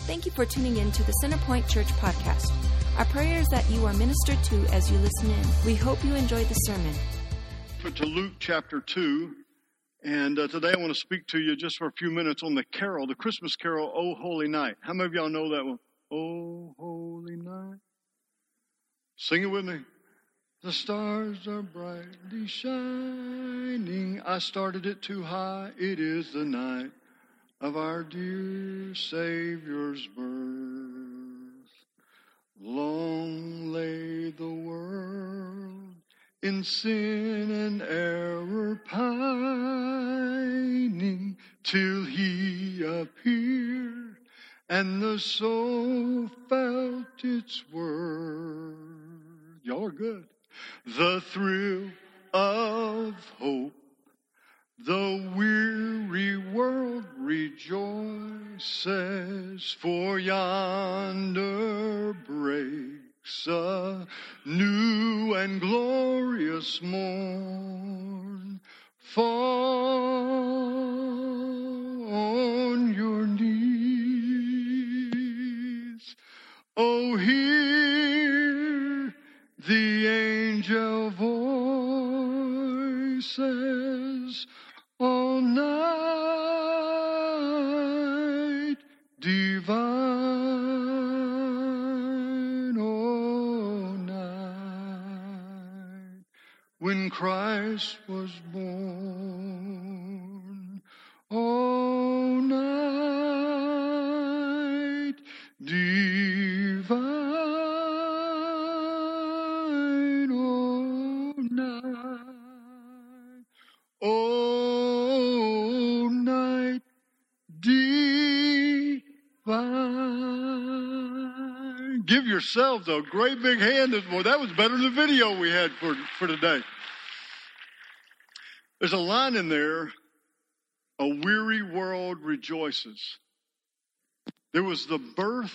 Thank you for tuning in to the Centerpoint Church podcast. Our prayer is that you are ministered to as you listen in. We hope you enjoy the sermon. To Luke chapter 2, and today I want to speak to you just for a few minutes on the carol, the Christmas carol, O Holy Night. How many of y'all know that one? O Holy Night. Sing it with me. The stars are brightly shining. I started it too high. It is the night of our dear Savior's birth. Long lay the world in sin and error pining, till he appeared and the soul felt its worth. Y'all are good. The thrill of hope, the weary world rejoices, for yonder breaks a new and glorious morn. Fall on your knees, oh, hear the angel voices. All night divine, all night, when Christ was born. All night divine, all night, all night divine. Give yourselves a great big hand this morning. That was better than the video we had for today. There's a line in there, a weary world rejoices. There was the birth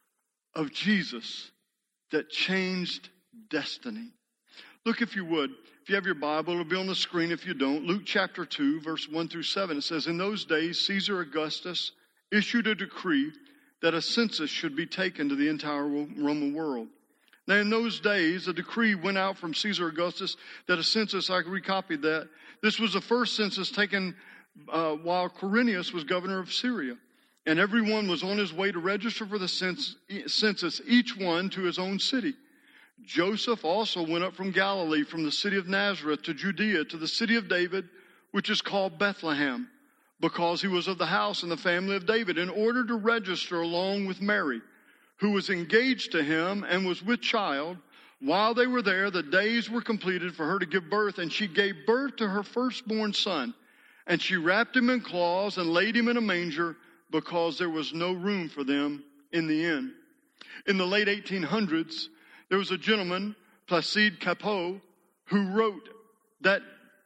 of Jesus that changed destiny. Look, if you would, if you have your Bible, it'll be on the screen if you don't. Luke chapter 2, verse 1 through 7. It says, in those days, Caesar Augustus issued a decree that a census should be taken to the entire Roman world. Now, in those days, a decree went out from Caesar Augustus that a census, I recopied that. This was the first census taken while Quirinius was governor of Syria. And everyone was on his way to register for the census, each one to his own city. Joseph also went up from Galilee, from the city of Nazareth to Judea, to the city of David, which is called Bethlehem, because he was of the house and the family of David, in order to register along with Mary, who was engaged to him and was with child. While they were there, the days were completed for her to give birth, and she gave birth to her firstborn son. And she wrapped him in cloths and laid him in a manger, because there was no room for them in the inn. In the late 1800s, there was a gentleman, Placide Cappeau, who wrote that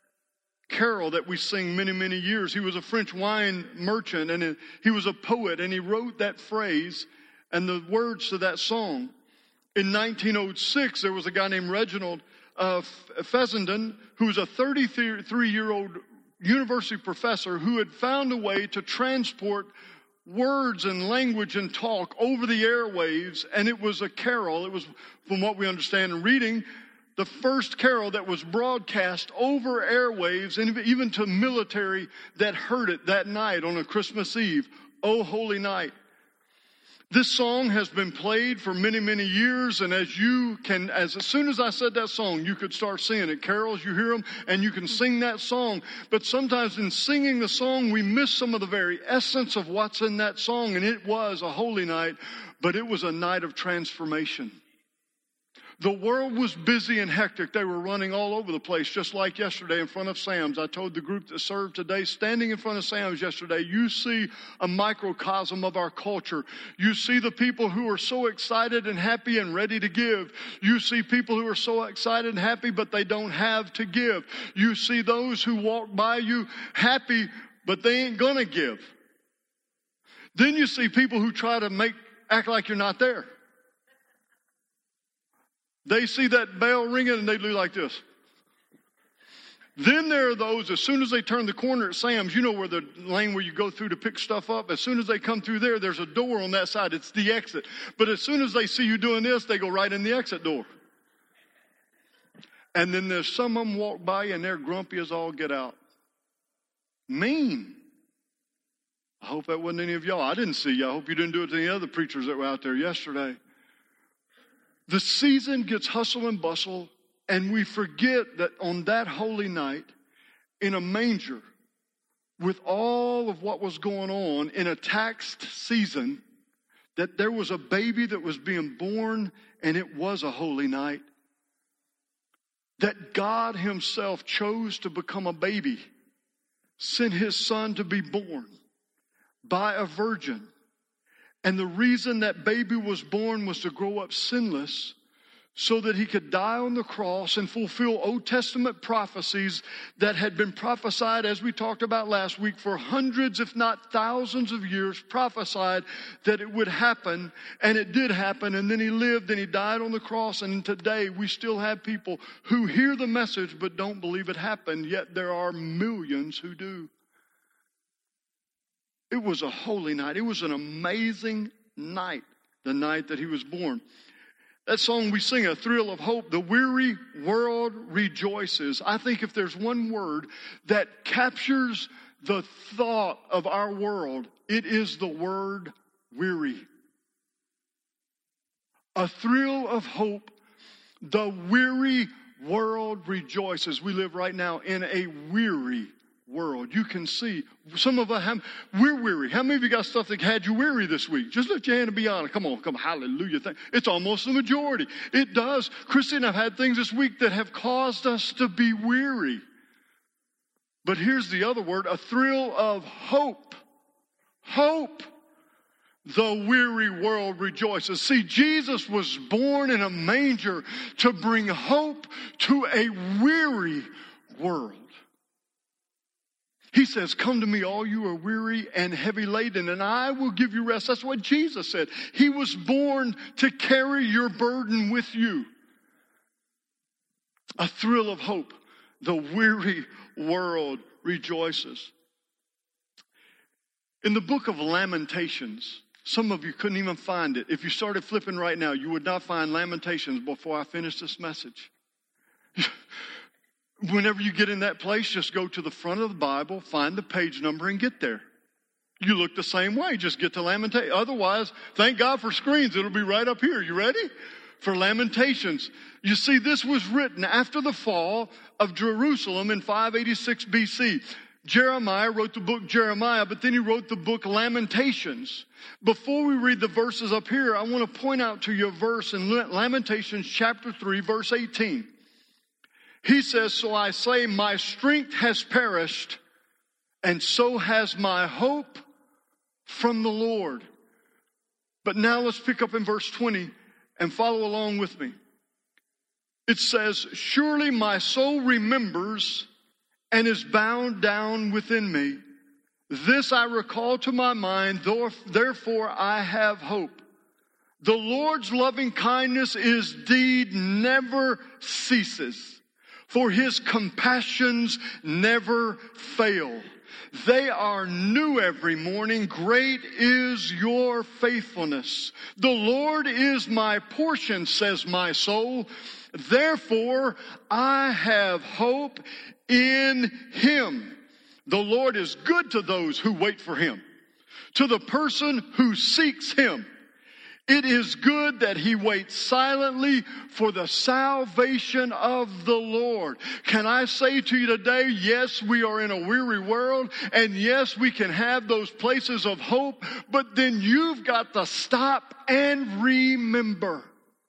carol that we sing many, many years. He was a French wine merchant, and he was a poet, and he wrote that phrase and the words to that song. In 1906, there was a guy named Reginald Fessenden, who was a 33-year-old university professor who had found a way to transport words and language and talk over the airwaves, and it was a carol. It was, from what we understand in reading, the first carol that was broadcast over airwaves, and even to military that heard it that night on a Christmas Eve. O Holy Night. This song has been played for many, many years, and as soon as I said that song, you could start singing it. Carols, you hear them, and you can sing that song. But sometimes in singing the song, we miss some of the very essence of what's in that song, and it was a holy night, but it was a night of transformation. The world was busy and hectic. They were running all over the place, just like yesterday in front of Sam's. I told the group that served today, standing in front of Sam's yesterday, you see a microcosm of our culture. You see the people who are so excited and happy and ready to give. You see people who are so excited and happy, but they don't have to give. You see those who walk by you happy, but they ain't gonna give. Then you see people who try to act like you're not there. They see that bell ringing and they do like this. Then there are those, as soon as they turn the corner at Sam's, you know where the lane where you go through to pick stuff up? As soon as they come through there, there's a door on that side. It's the exit. But as soon as they see you doing this, they go right in the exit door. And then there's some of them walk by and they're grumpy as all get out. Mean. I hope that wasn't any of y'all. I didn't see you. I hope you didn't do it to any other preachers that were out there yesterday. The season gets hustle and bustle. And we forget that on that holy night, in a manger, with all of what was going on in a taxed season, that there was a baby that was being born, and it was a holy night. That God himself chose to become a baby, sent his son to be born by a virgin. And the reason that baby was born was to grow up sinless, so that he could die on the cross and fulfill Old Testament prophecies that had been prophesied, as we talked about last week, for hundreds, if not thousands of years, prophesied that it would happen, and it did happen, and then he lived and he died on the cross, and today we still have people who hear the message but don't believe it happened, yet there are millions who do. It was a holy night. It was an amazing night, the night that he was born. That song we sing, A Thrill of Hope, the weary world rejoices. I think if there's one word that captures the thought of our world, it is the word weary. A thrill of hope, the weary world rejoices. We live right now in a weary world. You can see some of us we're weary. How many of you got stuff that had you weary this week? Just lift your hand and be honest. Come on, hallelujah. It's almost the majority. It does. Christy and I've had things this week that have caused us to be weary. But here's the other word, a thrill of hope. Hope. The weary world rejoices. See, Jesus was born in a manger to bring hope to a weary world. He says, come to me, all you are weary and heavy laden, and I will give you rest. That's what Jesus said. He was born to carry your burden with you. A thrill of hope. The weary world rejoices. In the book of Lamentations, some of you couldn't even find it. If you started flipping right now, you would not find Lamentations before I finish this message. Whenever you get in that place, just go to the front of the Bible, find the page number, and get there. You look the same way. Just get to Lamentations. Otherwise, thank God for screens. It'll be right up here. You ready? For Lamentations. You see, this was written after the fall of Jerusalem in 586 BC. Jeremiah wrote the book Jeremiah, but then he wrote the book Lamentations. Before we read the verses up here, I want to point out to you a verse in Lamentations chapter 3, verse 18. He says, so I say, my strength has perished, and so has my hope from the Lord. But now let's pick up in verse 20 and follow along with me. It says, surely my soul remembers and is bound down within me. This I recall to my mind, therefore I have hope. The Lord's loving kindness indeed never ceases, for his compassions never fail. They are new every morning. Great is your faithfulness. The Lord is my portion, says my soul. Therefore, I have hope in him. The Lord is good to those who wait for him, to the person who seeks him. It is good that he waits silently for the salvation of the Lord. Can I say to you today, yes, we are in a weary world, and yes, we can have those places of hope, but then you've got to stop and remember.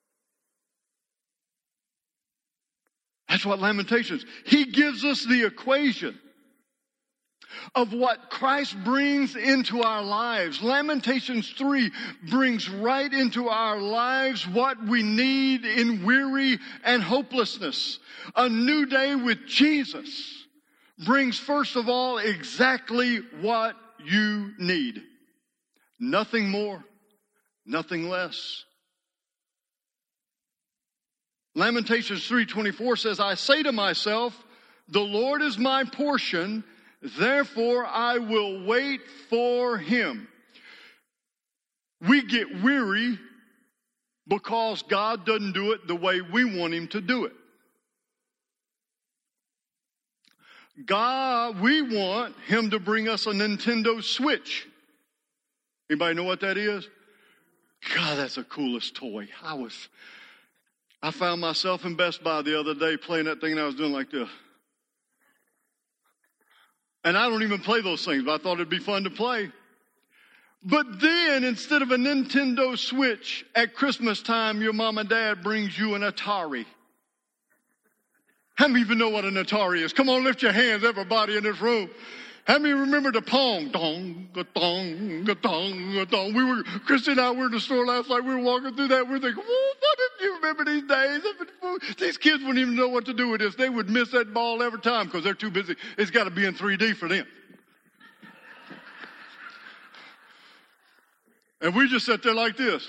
That's what Lamentations. He gives us the equation of what Christ brings into our lives. Lamentations 3 brings right into our lives what we need in weary and hopelessness. A new day with Jesus brings, first of all, exactly what you need. Nothing more, nothing less. Lamentations 3:24 says, I say to myself, The Lord is my portion, therefore I will wait for him. We get weary because God doesn't do it the way we want him to do it. We want him to bring us a Nintendo Switch. Anybody know what that is? God, that's the coolest toy. I found myself in Best Buy the other day playing that thing, and I was doing like this. And I don't even play those things, but I thought it'd be fun to play. But then, instead of a Nintendo Switch, at Christmas time, your mom and dad brings you an Atari. How many even know what an Atari is? Come on, lift your hands, everybody in this room. How many remember the Pong? Dong, ga-dong, ga-dong, ga-dong. Christy and I were in the store last night. We were walking through that. We were thinking, what did you remember these days? These kids wouldn't even know what to do with this. They would miss that ball every time because they're too busy. It's got to be in 3D for them. And we just sat there like this.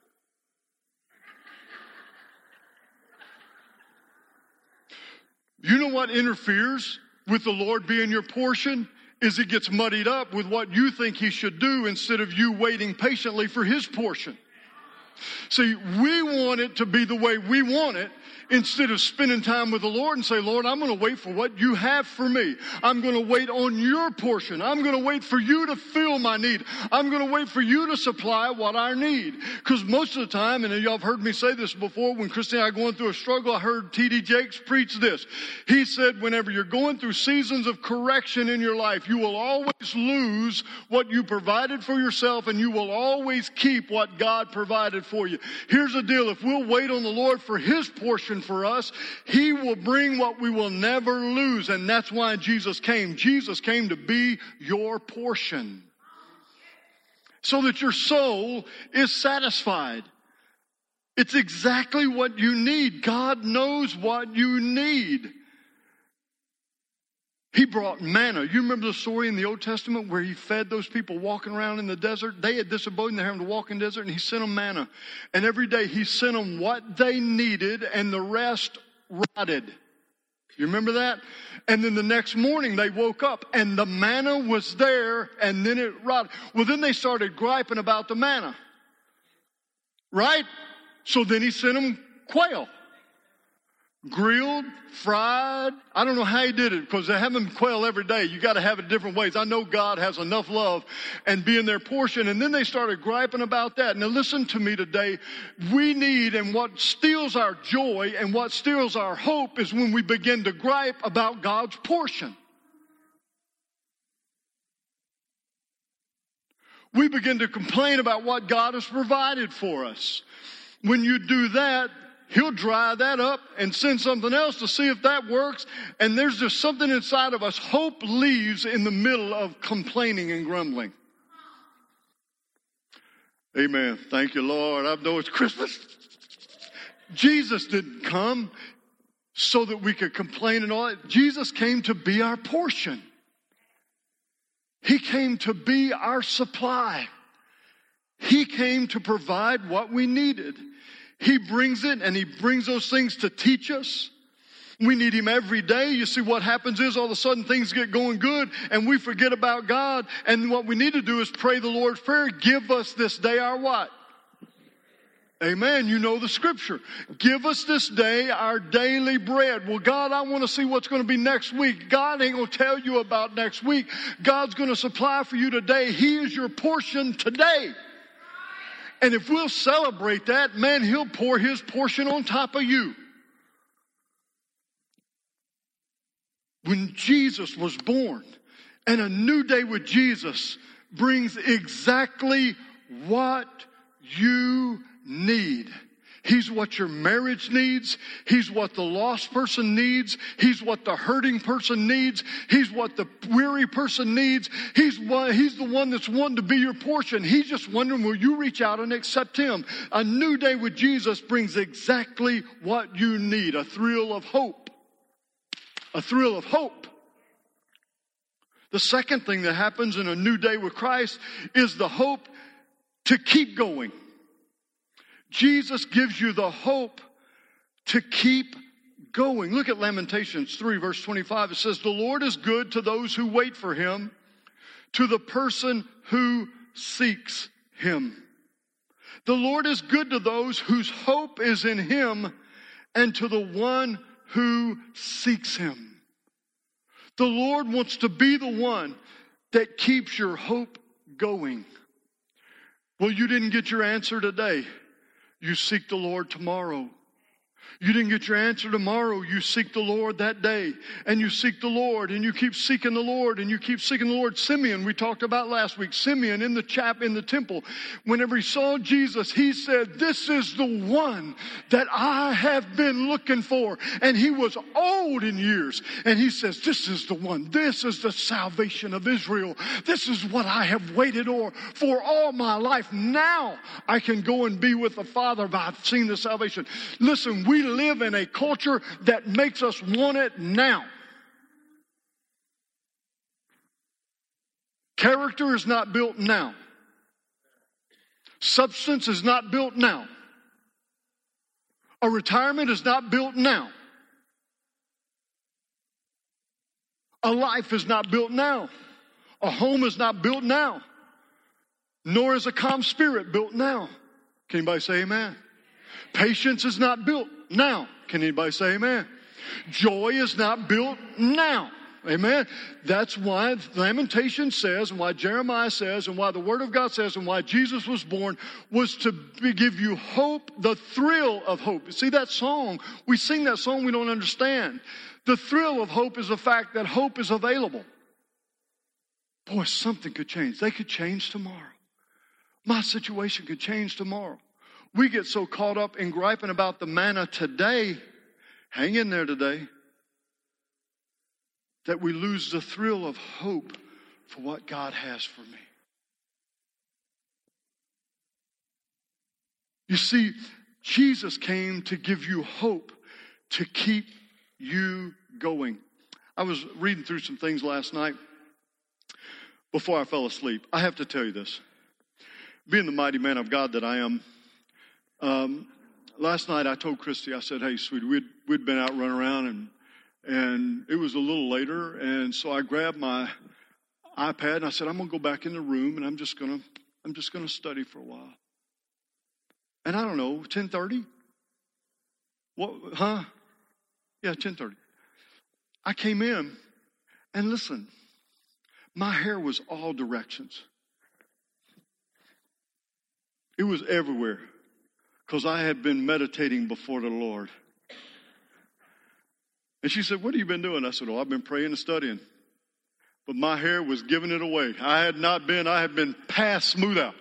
You know what interferes with the Lord being your portion? Is it gets muddied up with what you think he should do instead of you waiting patiently for his portion. See, we want it to be the way we want it instead of spending time with the Lord and say, Lord, I'm going to wait for what you have for me. I'm going to wait on your portion. I'm going to wait for you to fill my need. I'm going to wait for you to supply what I need. Because most of the time, and y'all have heard me say this before, when Christy and I are going through a struggle, I heard T.D. Jakes preach this. He said, whenever you're going through seasons of correction in your life, you will always lose what you provided for yourself, and you will always keep what God provided for you. Here's the deal. If we'll wait on the Lord for his portion for us, he will bring what we will never lose. And that's why Jesus came. Jesus came to be your portion, so that your soul is satisfied. It's exactly what you need. God knows what you need. He brought manna. You remember the story in the Old Testament where he fed those people walking around in the desert? They had disobeyed and they're having to walk in the desert, and he sent them manna. And every day he sent them what they needed, and the rest rotted. You remember that? And then the next morning they woke up and the manna was there, and then it rotted. Well, then they started griping about the manna. Right? So then he sent them quail. Grilled, fried. I don't know how he did it, because they have them quail every day. You got to have it different ways. I know God has enough love and being their portion. And then they started griping about that. Now listen to me today. We need, and what steals our joy and what steals our hope is when we begin to gripe about God's portion. We begin to complain about what God has provided for us. When you do that, he'll dry that up and send something else to see if that works. And there's just something inside of us. Hope leaves in the middle of complaining and grumbling. Amen. Thank you, Lord. I know it's Christmas. Jesus didn't come so that we could complain and all that. Jesus came to be our portion. He came to be our supply. He came to provide what we needed. He brings it, and he brings those things to teach us. We need him every day. You see, what happens is all of a sudden things get going good and we forget about God. And what we need to do is pray the Lord's Prayer. Give us this day our what? Amen. You know the scripture. Give us this day our daily bread. Well, God, I want to see what's going to be next week. God ain't going to tell you about next week. God's going to supply for you today. He is your portion today. And if we'll celebrate that, man, he'll pour his portion on top of you. When Jesus was born, and a new day with Jesus brings exactly what you need. He's what your marriage needs. He's what the lost person needs. He's what the hurting person needs. He's what the weary person needs. He's the one that's wanting to be your portion. He's just wondering, will you reach out and accept him? A new day with Jesus brings exactly what you need. A thrill of hope. A thrill of hope. The second thing that happens in a new day with Christ is the hope to keep going. Jesus gives you the hope to keep going. Look at Lamentations 3, verse 25. It says, the Lord is good to those who wait for him, to the person who seeks him. The Lord is good to those whose hope is in him and to the one who seeks him. The Lord wants to be the one that keeps your hope going. Well, you didn't get your answer today. You seek the Lord tomorrow. You didn't get your answer tomorrow. You seek the Lord that day. And you seek the Lord. And you keep seeking the Lord. And you keep seeking the Lord. Simeon, we talked about last week. Simeon in the temple. Whenever he saw Jesus, he said, this is the one that I have been looking for. And he was old in years. And he says, this is the one. This is the salvation of Israel. This is what I have waited for all my life. Now I can go and be with the Father. I've seen the salvation. Listen, we live in a culture that makes us want it now. Character is not built now. Substance is not built now. A retirement is not built now. A life is not built now. A home is not built now. Nor is a calm spirit built now. Can anybody say amen? Patience is not built now. Can anybody say amen? Joy is not built now. Amen. That's why Lamentation says, and why Jeremiah says, and why the Word of God says, and why Jesus was born, was to give you hope, the thrill of hope. See that song? We sing that song, we don't understand. The thrill of hope is the fact that hope is available. Boy, something could change. They could change tomorrow. My situation could change tomorrow. We get so caught up in griping about the manna today, hang in there today, that we lose the thrill of hope for what God has for me. You see, Jesus came to give you hope, to keep you going. I was reading through some things last night before I fell asleep. I have to tell you this. Being the mighty man of God that I am, last night I told Christy, I said, hey, sweetie, we'd been out running around and it was a little later. And so I grabbed my iPad and I said, I'm going to go back in the room and I'm just going to study for a while. And I don't know, 10:30? What, huh? Yeah, 10:30. I came in and listen, my hair was all directions. It was everywhere. Because I had been meditating before the Lord. And she said, what have you been doing? I said, I've been praying and studying. But my hair was giving it away. I had been past smooth out.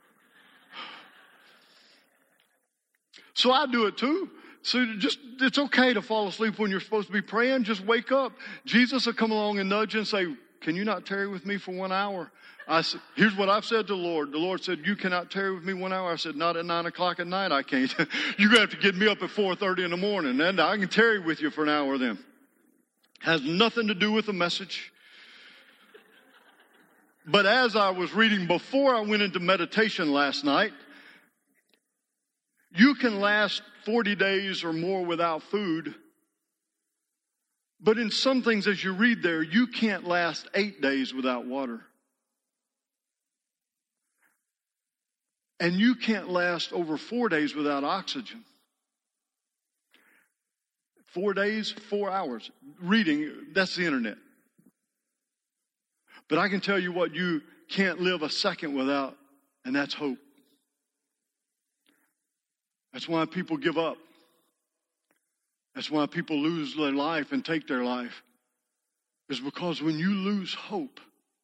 So I do it too. So it's okay to fall asleep when you're supposed to be praying. Just wake up. Jesus will come along and nudge you and say, can you not tarry with me for 1 hour? I said, here's what I've said to the Lord. The Lord said, you cannot tarry with me 1 hour. I said, not at 9 o'clock at night, I can't. You're going to have to get me up at 4:30 in the morning. And I can tarry with you for an hour then. Has nothing to do with the message. But as I was reading before I went into meditation last night, you can last 40 days or more without food. But in some things, as you read there, you can't last 8 days without water. And you can't last over 4 days without oxygen. 4 days, 4 hours. Reading, that's the internet. But I can tell you what you can't live a second without, and that's hope. That's why people give up. That's why people lose their life and take their life. It's because when you lose hope,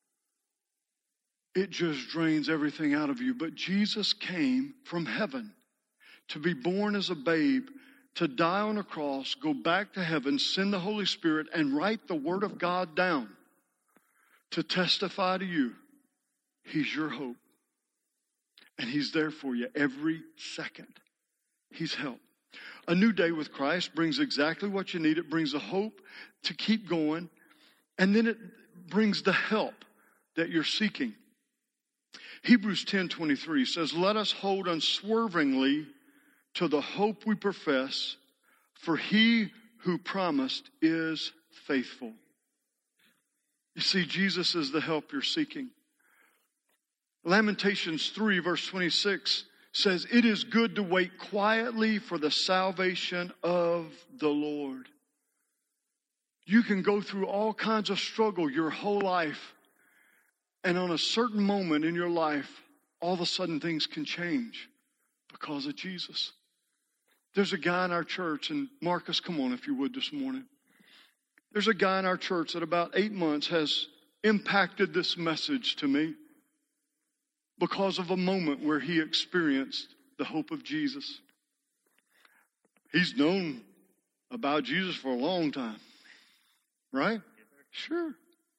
it just drains everything out of you. But Jesus came from heaven to be born as a babe, to die on a cross, go back to heaven, send the Holy Spirit, and write the Word of God down to testify to you. He's your hope. And He's there for you every second. He's help. A new day with Christ brings exactly what you need. It brings the hope to keep going. And then it brings the help that you're seeking. Hebrews 10:23 says, let us hold unswervingly to the hope we profess, for he who promised is faithful. You see, Jesus is the help you're seeking. Lamentations 3 verse 26 says, it is good to wait quietly for the salvation of the Lord. You can go through all kinds of struggle your whole life. And on a certain moment in your life, all of a sudden things can change because of Jesus. There's a guy in our church, and Marcus, come on if you would this morning. There's a guy in our church that about 8 months has impacted this message to me because of a moment where he experienced the hope of Jesus. He's known about Jesus for a long time, right? Sure.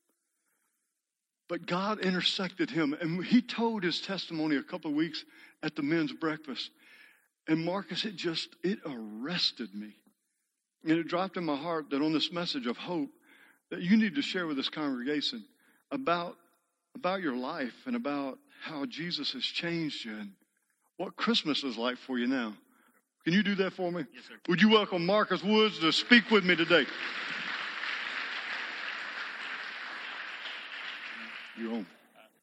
But God intersected him, and he told his testimony a couple of weeks at the men's breakfast. And Marcus, it arrested me. And it dropped in my heart that on this message of hope that you need to share with this congregation about your life and about how Jesus has changed you and what Christmas is like for you now. Can you do that for me? Yes, sir. Would you welcome Marcus Woods to speak with me today? You're on.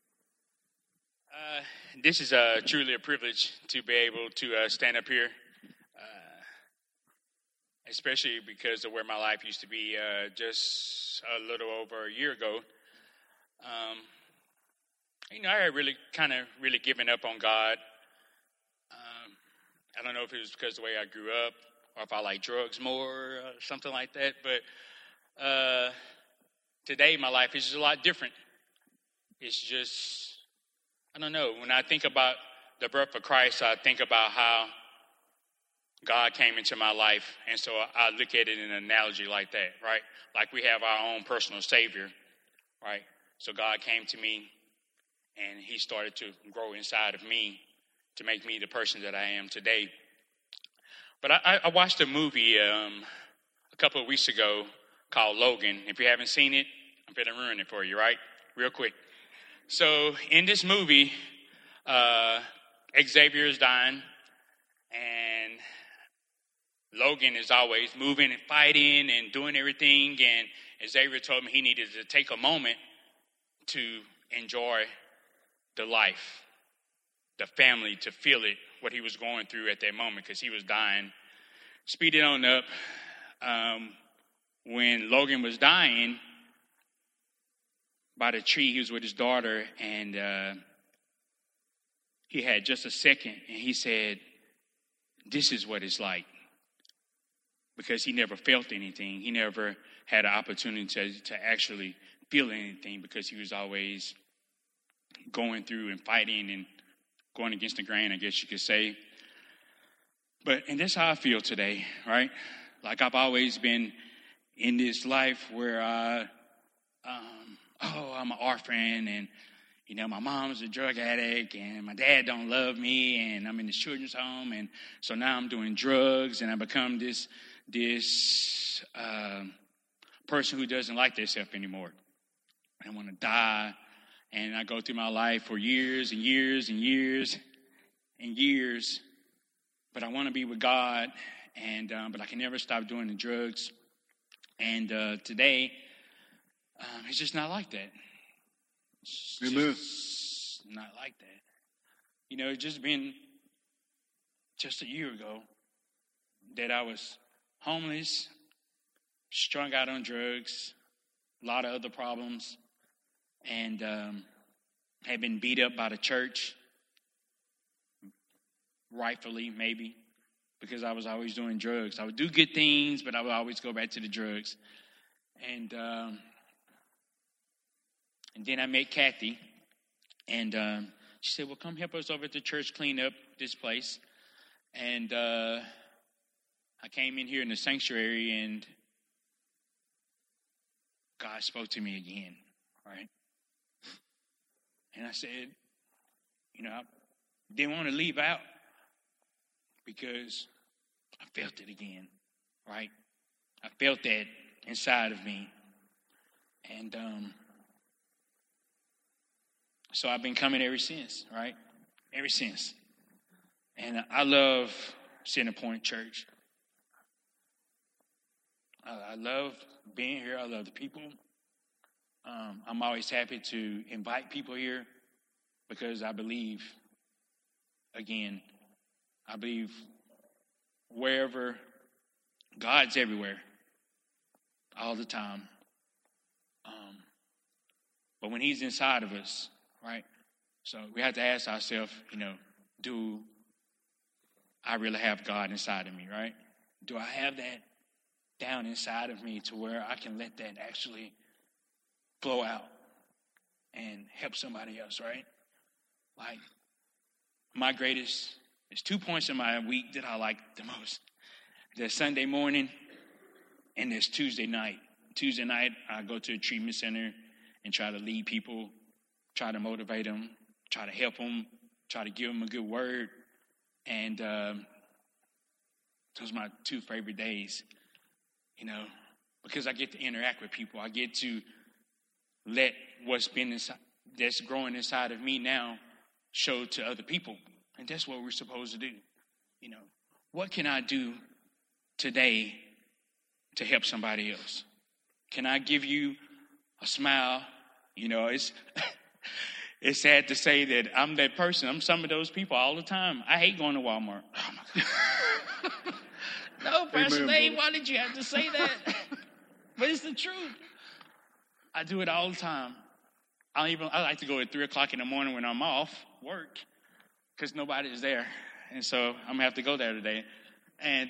This is truly a privilege to be able to stand up here, especially because of where my life used to be just a little over a year ago. I had really given up on God. I don't know if it was because of the way I grew up or if I like drugs more or something like that. But today my life is just a lot different. It's just, I don't know. When I think about the birth of Christ, I think about how God came into my life. And so I look at it in an analogy like that, right? Like we have our own personal Savior, right? So God came to me and he started to grow inside of me to make me the person that I am today. But I watched a movie a couple of weeks ago called Logan. If you haven't seen it, I'm going to ruin it for you, right? Real quick. So in this movie, Xavier is dying, and Logan is always moving and fighting and doing everything. And Xavier told me he needed to take a moment to enjoy the life, the family, to feel it, what he was going through at that moment, because he was dying. Speed it on up. When Logan was dying, by the tree, he was with his daughter, and he had just a second, and he said, this is what it's like. Because he never felt anything. He never had an opportunity to actually feel anything, because he was always going through and fighting and going against the grain, I guess you could say. And that's how I feel today, right? Like I've always been in this life where I'm an orphan, and my mom's a drug addict, and my dad don't love me, and I'm in the children's home, and so now I'm doing drugs, and I become this person who doesn't like themselves anymore. I want to die, and I go through my life for years and years and years and years, but I want to be with God, and but I can never stop doing the drugs. And today, it's just not like that. It's Amen. Just not like that. It's just been just a year ago that I was homeless, strung out on drugs, a lot of other problems, and had been beat up by the church, rightfully maybe, because I was always doing drugs. I would do good things, but I would always go back to the drugs. And then I met Kathy, and she said, well, come help us over at the church clean up this place. And I came in here in the sanctuary, and God spoke to me again, right? And I said, I didn't want to leave out because I felt it again, right? I felt that inside of me. And so I've been coming ever since, right? Ever since. And I love Center Point Church. I love being here. I love the people. I'm always happy to invite people here because I believe wherever, God's everywhere all the time. But when he's inside of us, right? So we have to ask ourselves, do I really have God inside of me, right? Do I have that down inside of me to where I can let that actually flow out and help somebody else, right? Like, there's 2 points in my week that I like the most. There's Sunday morning and there's Tuesday night. Tuesday night, I go to a treatment center and try to lead people, try to motivate them, try to help them, try to give them a good word. And those are my 2 favorite days, because I get to interact with people. I get to let what's been inside, that's growing inside of me now, show to other people. And that's what we're supposed to do. What can I do today to help somebody else? Can I give you a smile? It's it's sad to say that I'm that person. I'm some of those people all the time. I hate going to Walmart. Oh my God. No, Pastor Dave, why did you have to say that? But it's the truth. I do it all the time. I like to go at 3:00 in the morning when I'm off work because nobody is there. And so I'm going to have to go there today. And,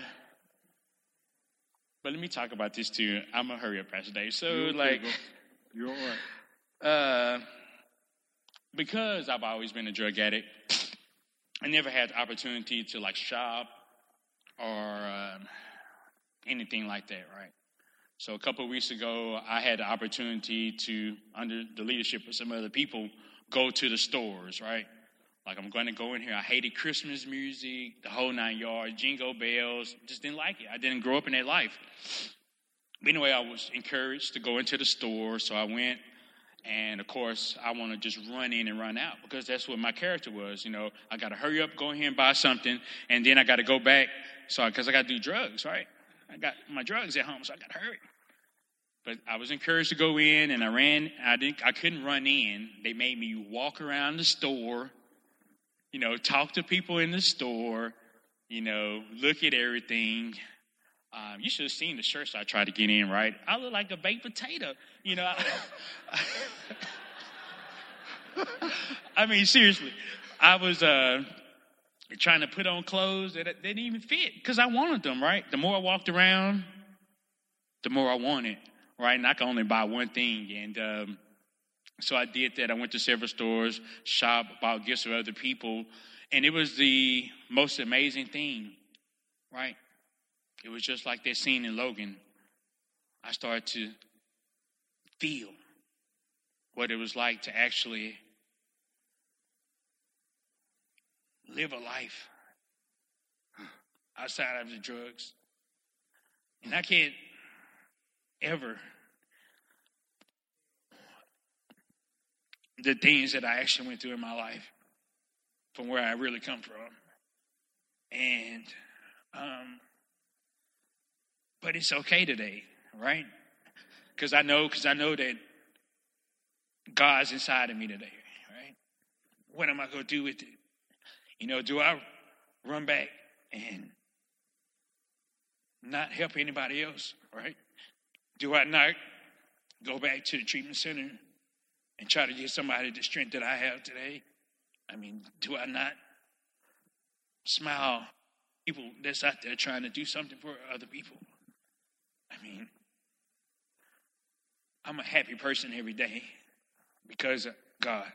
but let me talk about this too. I'm going to hurry up, Pastor Dave. So You're all right. Because I've always been a drug addict, I never had the opportunity to shop or anything like that, right? So a couple of weeks ago, I had the opportunity to, under the leadership of some other people, go to the stores, right? I'm going to go in here. I hated Christmas music, the whole 9 yards, jingle bells. Just didn't like it. I didn't grow up in that life. But anyway, I was encouraged to go into the store, so I went. And, of course, I want to just run in and run out because that's what my character was. I got to hurry up, go in here and buy something, and then I got to go back because I got to do drugs, right? I got my drugs at home, so I got to hurry. But I was encouraged to go in, and I ran. I couldn't run in. They made me walk around the store, talk to people in the store, look at everything. You should have seen the shirts I tried to get in, right? I look like a baked potato, I mean, seriously. I was trying to put on clothes that didn't even fit because I wanted them, right? The more I walked around, the more I wanted, right? And I could only buy one thing. And so I did that. I went to several stores, shopped, bought gifts for other people. And it was the most amazing thing, right? It was just like that scene in Logan. I started to feel what it was like to actually live a life outside of the drugs. And I can't ever the things that I actually went through in my life from where I really come from. And but it's okay today, right? Because I know that God's inside of me today, right? What am I going to do with it? Do I run back and not help anybody else, right? Do I not go back to the treatment center and try to give somebody the strength that I have today? I mean, do I not smile at people that's out there trying to do something for other people? I mean, I'm a happy person every day because of God.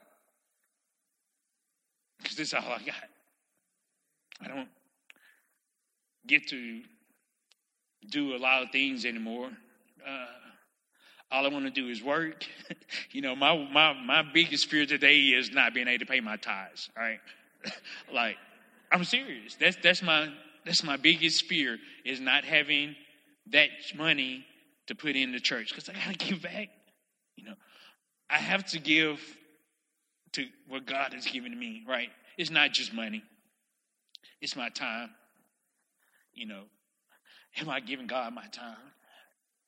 Because this is all I got. I don't get to do a lot of things anymore. All I want to do is work. My biggest fear today is not being able to pay my tithes. All right, I'm serious. That's my biggest fear is not having that money to put in the church because I gotta give back. I have to give to what God has given me. Right? It's not just money. It's my time. Am I giving God my time?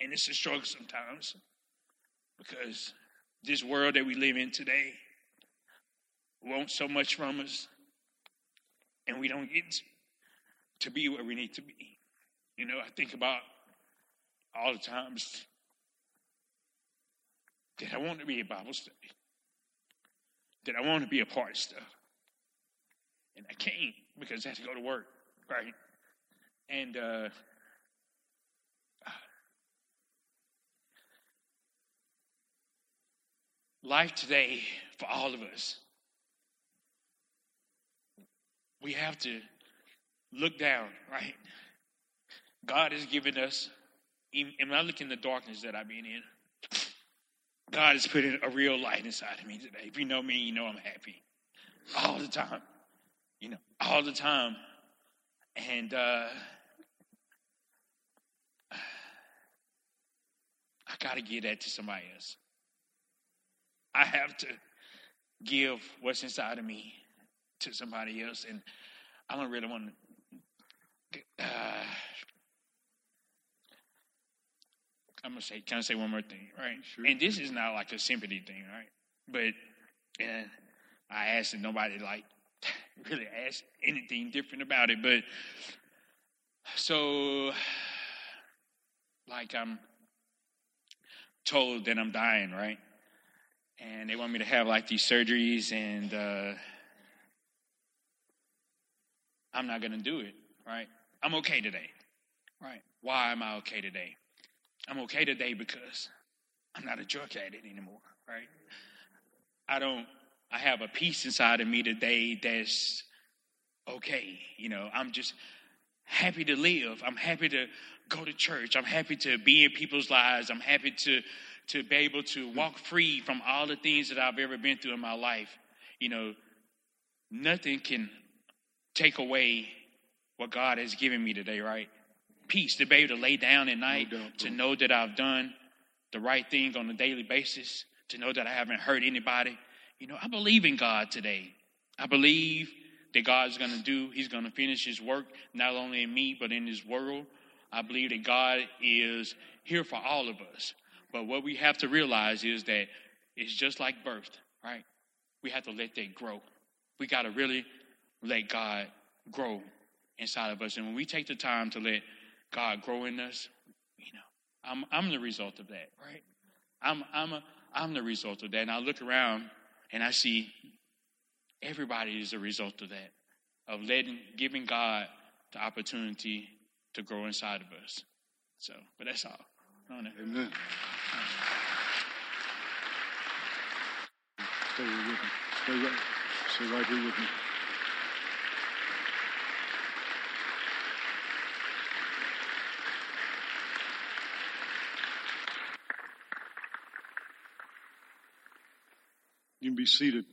And it's a struggle sometimes because this world that we live in today wants so much from us, and we don't get to be where we need to be. You know, I think about all the times that I want to be a Bible study, that I want to be a part of stuff, and I can't because I have to go to work, right? And life today for all of us, we have to look down, right? God has given us, and when I look in the darkness that I've been in, God has put in a real light inside of me today. If you know me, you know I'm happy. All the time. You know, all the time. And I got to give that to somebody else. I have to give what's inside of me to somebody else. And I don't really want to... I'm going to say, can I say one more thing, right? Sure. And this is not like a sympathy thing, right? But I asked, and nobody like really asked anything different about it. But so, like, I'm told that I'm dying, right? And they want me to have like these surgeries, and I'm not going to do it, right? I'm okay today, right? Why am I okay today? I'm okay today because I'm not a drug addict anymore, right? I have a peace inside of me today that's okay. You know, I'm just happy to live. I'm happy to go to church. I'm happy to be in people's lives. I'm happy to be able to walk free from all the things that I've ever been through in my life. You know, nothing can take away what God has given me today, right? Peace, to be able to lay down at night, to know that I've done the right thing on a daily basis, to know that I haven't hurt anybody. You know, I believe in God today. I believe that God's going to do, he's going to finish his work, not only in me, but in this world. I believe that God is here for all of us. But what we have to realize is that it's just like birth, right? We have to let that grow. We got to really let God grow inside of us. And when we take the time to let God grow in us, you know, I'm the result of that, right? I'm the result of that. And I look around and I see everybody is a result of that, of giving God the opportunity to grow inside of us. So, but that's all. Amen. Stay with me. Stay right here with me. You can be seated.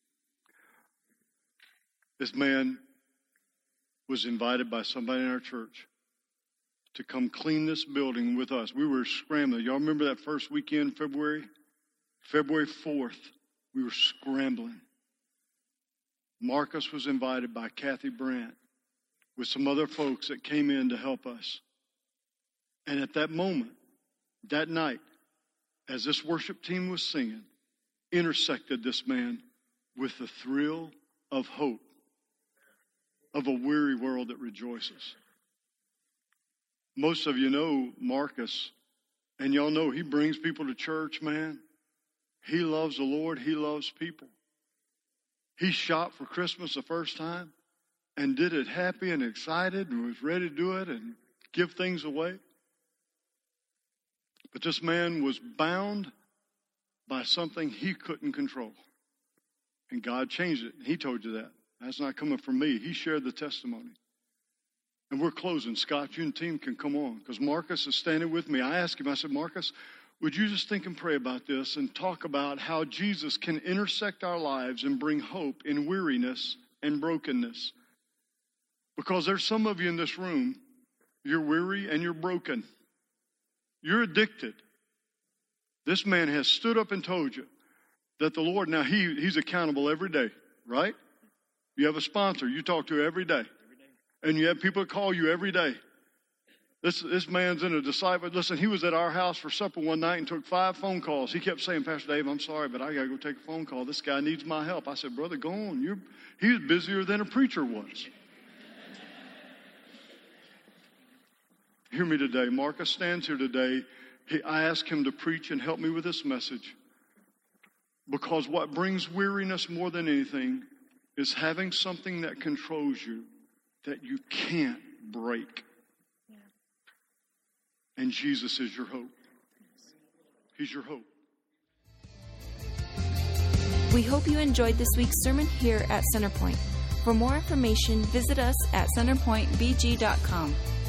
This man was invited by somebody in our church to come clean this building with us. We were scrambling. Y'all remember that first weekend, February 4th, we were scrambling. Marcus was invited by Kathy Brandt with some other folks that came in to help us. And at that moment, that night, as this worship team was singing, intersected this man with the thrill of hope of a weary world that rejoices. Most of you know Marcus, and y'all know he brings people to church, man. He loves the Lord. He loves people. He shopped for Christmas the first time and did it happy and excited and was ready to do it and give things away. But this man was bound by something he couldn't control. And God changed it. He told you that. That's not coming from me. He shared the testimony. And we're closing. Scott, you and team can come on because Marcus is standing with me. I asked him, I said, Marcus, would you just think and pray about this and talk about how Jesus can intersect our lives and bring hope in weariness and brokenness? Because there's some of you in this room, you're weary and you're broken. You're addicted. This man has stood up and told you that the Lord, now he's accountable every day, right? You have a sponsor you talk to every day. And you have people that call you every day. This man's in a disciple. Listen, he was at our house for supper one night and took 5 phone calls. He kept saying, Pastor Dave, I'm sorry, but I got to go take a phone call. This guy needs my help. I said, brother, go on. He was busier than a preacher was. Hear me today. Marcus stands here today. I asked him to preach and help me with this message. Because what brings weariness more than anything is having something that controls you that you can't break. And Jesus is your hope. He's your hope. We hope you enjoyed this week's sermon here at Centerpoint. For more information, visit us at centerpointbg.com.